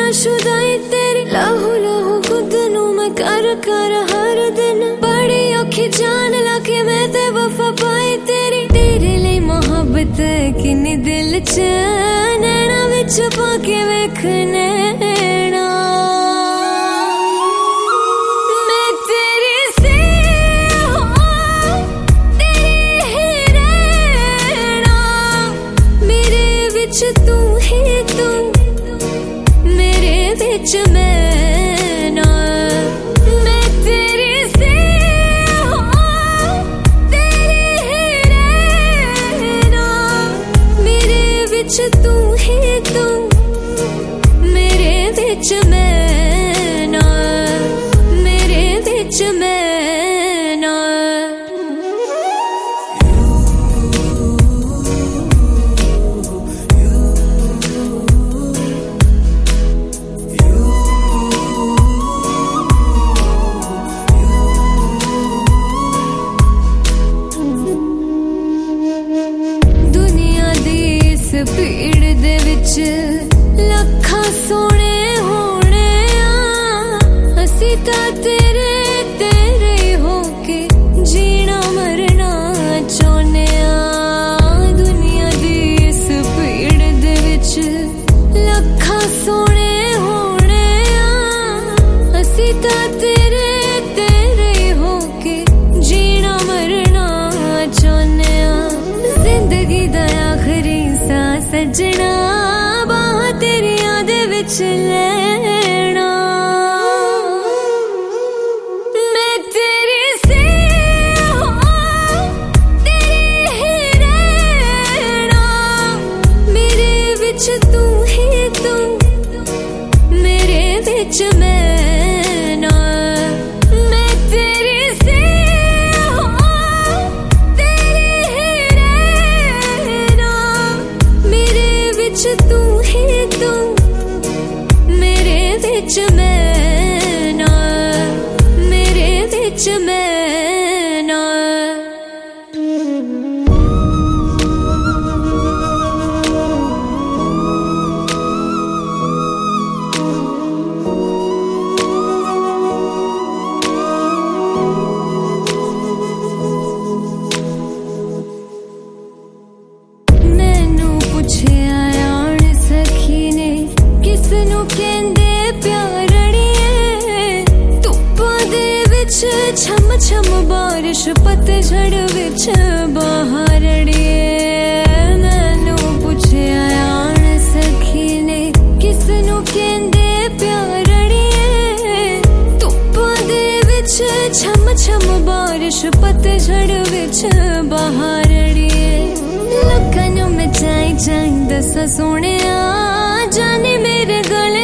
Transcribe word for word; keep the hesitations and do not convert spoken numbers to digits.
शुदाई तेरी लाहू लाहू खुद नू मैं कर कर हर दिन बड़ी औखी जान लाके मैं ते वफा पाई तेरी तेरे लिए मोहब्बत किन्नी दिल च नैना विच पाके वेख नैना मैं तेरी से हो तेरी ही रहना मेरे विच तू ही तू मेरे विच मैं ना मैं तेरी से हो तेरी ही रहना मेरे विच तू ही तू मेरे विच मैं ना मेरे विच मैं ना भीड़ दे विच लखां सोने होने आ असी तां तेरे तेरे होके जीना मरना चाहने आ दुनिया दी इस भीड़ दे विच लखां सोने होने आ असी तां तेरे तेरे होके जीना मरना चाहने आ जिंदगी दा आखिरी सजना बाह तेरिया दे विच लेना मैं तेरी से हो तेरी ही रहना मेरे विच तू ही तू मेरे विच मैं ना मैं तेरी से हो तेरी ही रहना मेरे विच तू ही तू मेरे विच मैं ना मेरे विच मैं ना मैनू पुछया आण सखी ने किसनू कहंदे प्यारड़िए धुप्पां दे विच छम छम बारिश पतझड़ विच बहारड़िए मैनू पुछया आण सखी ने किसनू कहंदे प्यारड़िए धुप्पां दे विच छम छम बारिश पतझड़ विच बहारड़िए लखां नू मैं चाई चाई दसा सोने जाने मेरे गले